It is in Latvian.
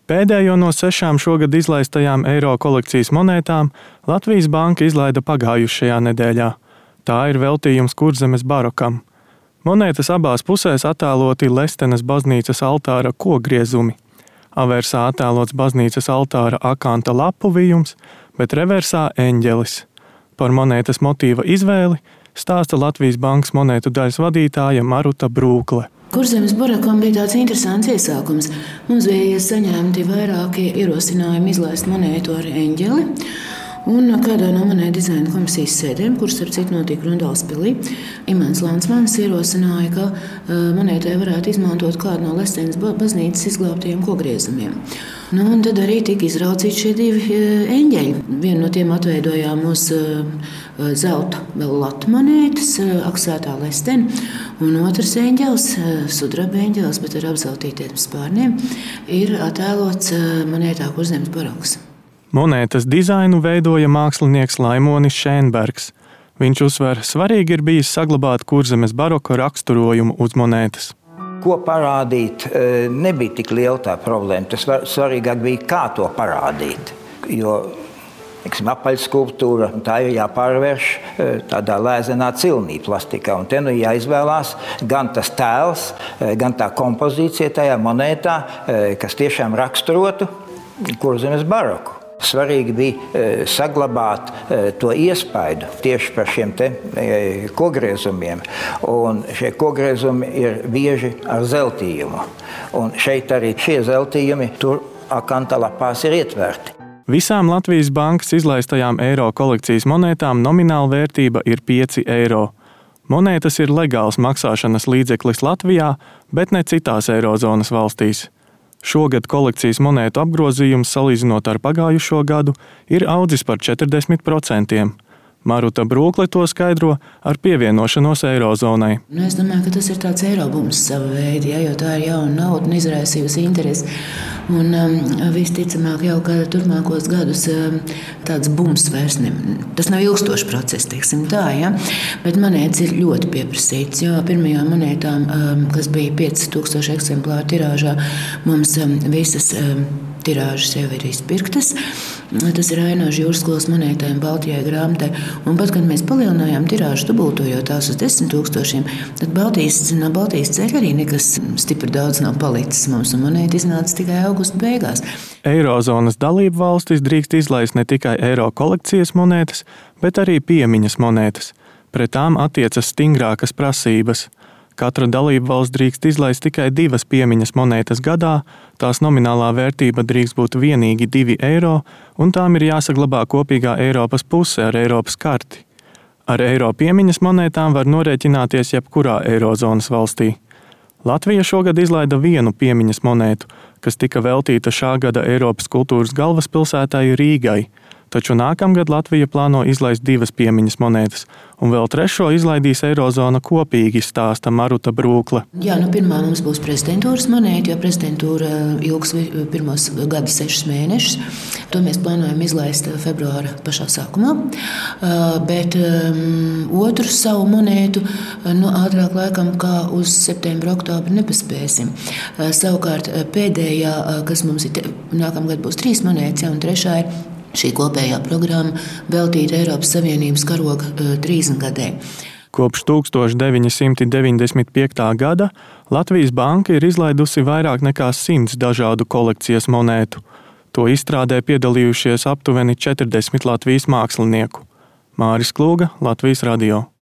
Pēdējo no 6 šogad izlaistajām eiro kolekcijas monētām Latvijas Banka izlaida pagājušajā nedēļā. Tā ir veltījums Kurzemes barokam. Monētas abās pusēs attēloti Lestenes baznīcas altāra kogriezumi. Aversā attēlots baznīcas altāra akanta lapu vijums, bet reversā eņģelis. Par monētas motīva izvēli stāsta Latvijas Bankas monētu daļas vadītāja Maruta Brūkle. Kurzemes barakam bija tāds interesants iesākums. Mums bija saņemti vairāki ierosinājumi izlaist monētu ar eņģeli. Un kādā no monētu dizaina komisijas sēdēm, kuras starp citu notika Rundālspilī, Imants Lansmanis ierosināja, ka monētai varētu izmantot kādu no Lestenes baznīcas izglābtajiem kogriezumiem. Un tad arī tika izraudzīti šie divi eņģeļi. Vienu no tiem atveidojām uz zelta vēl latu monētas, aksētā Lestene, un otrs eņģelis, sudraba eņģelis, bet ar apzeltītiem spārniem, ir attēlots monētā Kurzemes baroks. Monētas dizainu veidoja mākslinieks Laimonis Šēnbergs. Viņš uzsver, svarīgi ir bijis saglabāt Kurzemes baroka raksturojumu uz monētas. Ko parādīt, nebija tik liela tā problēma. Tas svarīgāk bija, kā to parādīt. Jo apaļskulptūra, tā ir jāpārvērš tādā lēzenā cilnī plastikā. Un te nu jāizvēlās gan tas tēls, gan tā kompozīcija tajā monētā, kas tiešām raksturotu Kurzemes baroku. Svarīgi bija saglabāt to iespaidu tieši par šiem te kogriezumiem. Un šie kogriezumi ir bieži ar zeltījumu. Un šeit arī šie zeltījumi tur akanta lapās ir ietverti. Visām Latvijas Bankas izlaistajām eiro kolekcijas monētām nomināla vērtība ir 5 eiro. Monētas ir legāls maksāšanas līdzeklis Latvijā, bet ne citās eirozonas valstīs. Šogad kolekcijas monētu apgrozījums, salīdzinot ar pagājušo gadu, ir audzis par 40%. Maruta Brūkle to skaidro ar pievienošanos eirozonai. Es domāju, ka tas ir tāds eirobums sava veida, jo tā ir jauna nauda un izraisījusi interesi. Un visticamāk jau kādā turpmākos gadus tāds bums vairs ne. Tas nav ilgstošs process, teiksim tā, ja? Bet monētas ir ļoti pieprasītas, jo pirmajām monētām, kas bija 5000 eksemplāru tirāžā, mums visas tirāžas jau ir izpirktas. Tas ir Aināžu jūrskolas monētām, Baltijai grāmatai. Un pat, kad mēs palielinājām tirāžu, dubultojot tās uz 10 000, tad no Baltijas ceļa arī nekas stipri daudz nav palicis mums, un monēta iznāca tikai augusta beigās. Eirozonas dalību valstis drīkst izlaist ne tikai eiro kolekcijas monētas, bet arī piemiņas monētas. Pret tām attiecas stingrākas prasības. Katra dalība valsts drīkst izlaist tikai 2 piemiņas monētas gadā, tās nominālā vērtība drīkst būt vienīgi 2 eiro, un tām ir jāsaglabā kopīgā Eiropas puse ar Eiropas karti. Ar eiro piemiņas monētām var norēķināties jebkurā eirozonas valstī. Latvija šogad izlaida 1 piemiņas monētu, kas tika veltīta šā gada Eiropas kultūras galvaspilsētai Rīgai. Taču nākamgad Latvija plāno izlaist 2 piemiņas monētas, un vēl 3. izlaidīs eirozona kopīgi, stāsta Maruta Brūkle. Jā, pirmā mums būs prezidentūras monēta, jo prezidentūra ilgs pirmos gada 6 mēnešus. To mēs plānojam izlaist februāra pašā sākumā. Bet otru savu monētu ātrāk laikam kā uz septembra, oktobru nepaspēsim. Savukārt pēdējā, kas mums ir nākamgad būs 3 monētas, un 3. ir šī kopējā programma veltīta Eiropas Savienības karoga 30 gadē. Kopš 1995. gada Latvijas Banka ir izlaidusi vairāk nekā 100 dažādu kolekcijas monētu. To izstrādē piedalījušies aptuveni 40 Latvijas mākslinieku. Māris Klūga, Latvijas radio.